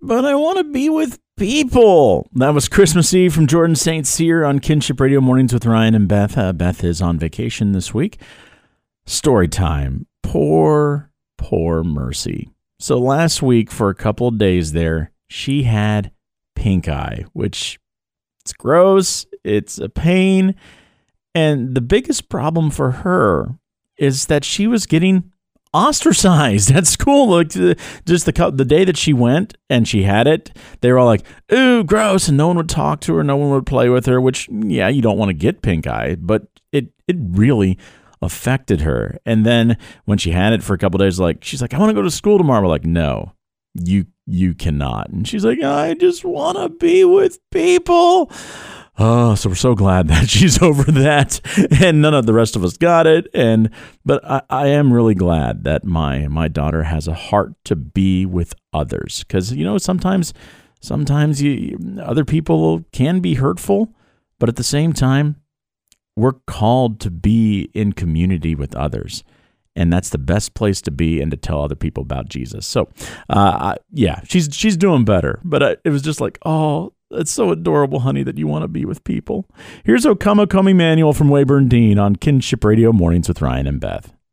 but I want to be with people. That was Christmas Eve from Jordan St. Cyr on Kinship Radio Mornings with Ryan and Beth. Beth is on vacation this week. Story time. Poor Mercy. So last week, for a couple of days there, she had pink eye, which it's gross. It's a pain. And the biggest problem for her is that she was getting ostracized at school. Like, just the day that she went and she had it, they were all like, ooh, gross, and no one would talk to her, no one would play with her, which, yeah, you don't want to get pink eye, but it really affected her. And then when she had it for a couple of days, like, she's like, I want to go to school tomorrow. We're like, no, you cannot. And she's like, I just want to be with people. Oh, so we're so glad that she's over that, and none of the rest of us got it. But I am really glad that my daughter has a heart to be with others, because sometimes other people can be hurtful, but at the same time, we're called to be in community with others, and that's the best place to be and to tell other people about Jesus. So, she's doing better, but it was just like, oh. It's so adorable, honey, that you want to be with people. Here's Okama Come Emmanuel from Weyburn Dean on Kinship Radio Mornings with Ryan and Beth.